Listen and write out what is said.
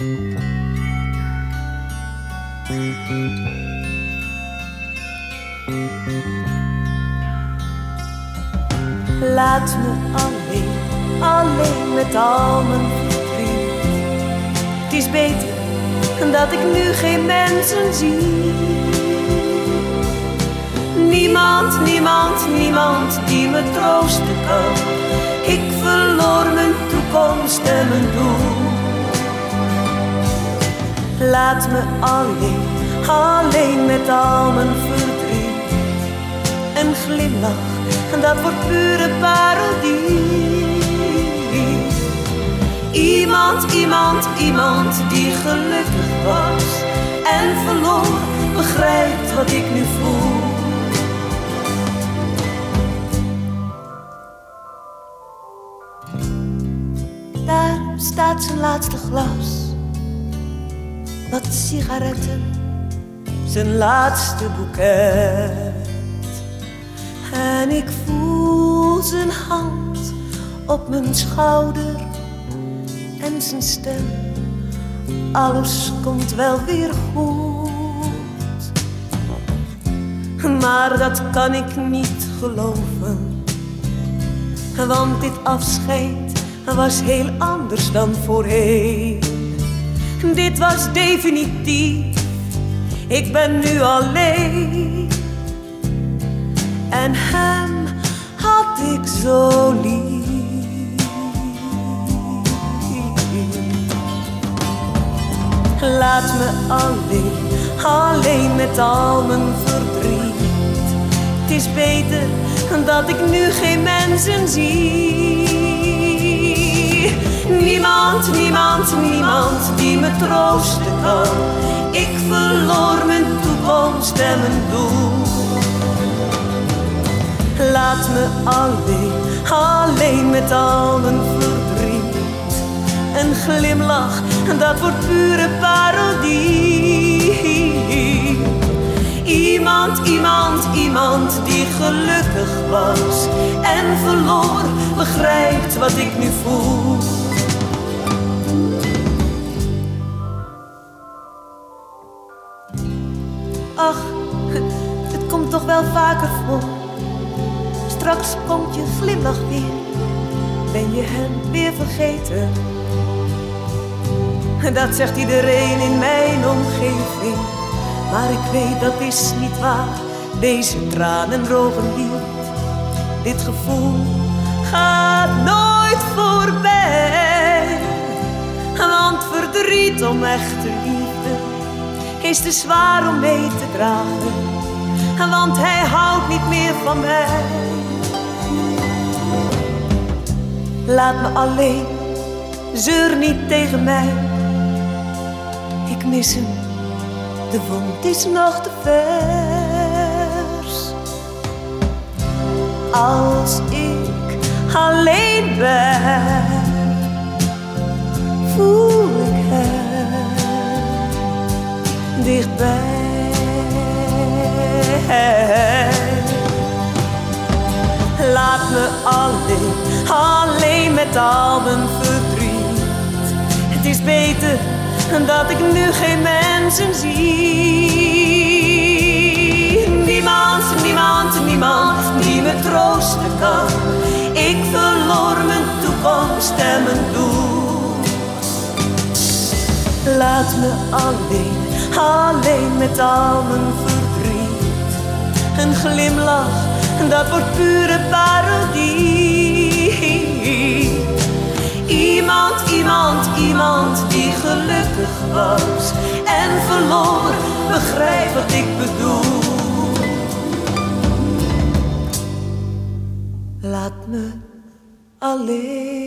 Laat me alleen, alleen met al mijn verdriet. Het is beter dat ik nu geen mensen zie. Niemand, niemand, niemand die me troosten kan. Ik verloor mijn toekomst en mijn doel. Laat me alleen, alleen met al mijn verdriet. Een glimlach, en dat wordt pure parodie. Iemand, iemand, iemand die gelukkig was en verloor, begrijpt wat ik nu voel. Daar staat zijn laatste glas, wat sigaretten, zijn laatste boeket. En ik voel zijn hand op mijn schouder en zijn stem. Alles komt wel weer goed. Maar dat kan ik niet geloven, want dit afscheid was heel anders dan voorheen. Dit was definitief, ik ben nu alleen. En hem had ik zo lief. Laat me alleen, alleen met al mijn verdriet. Het is beter dat ik nu geen mensen zie. Niemand, niemand, niemand die me troosten kan. Ik verloor mijn toekomst en mijn doel. Laat me alleen, alleen met al mijn verdriet. Een glimlach, dat wordt pure parodie. Iemand, iemand, iemand die gelukkig was en verloor, begrijpt wat ik nu voel. Ach, het komt toch wel vaker voor. Straks komt je glimlach weer, ben je hem weer vergeten. Dat zegt iedereen in mijn omgeving, maar ik weet dat is niet waar. Deze tranen drogen niet, dit gevoel gaat nooit voorbij. Want verdriet om echte liefde is te zwaar om mee te dragen, want hij houdt niet meer van mij. Laat me alleen, zeur niet tegen mij. Ik mis hem, de wond is nog te vers. Als ik alleen ben, voel ik hem dichtbij. Laat me alleen, alleen met al mijn verdriet. Het is beter dat ik nu geen mensen zie. Niemand, niemand, niemand die me troosten kan. Ik verloor mijn toekomst en mijn doel. Laat me alleen, alleen met al mijn verdriet. Een glimlach, dat wordt pure parodie. Iemand, iemand, iemand die gelukkig was en verloor, begrijp wat ik bedoel. Laat me alleen.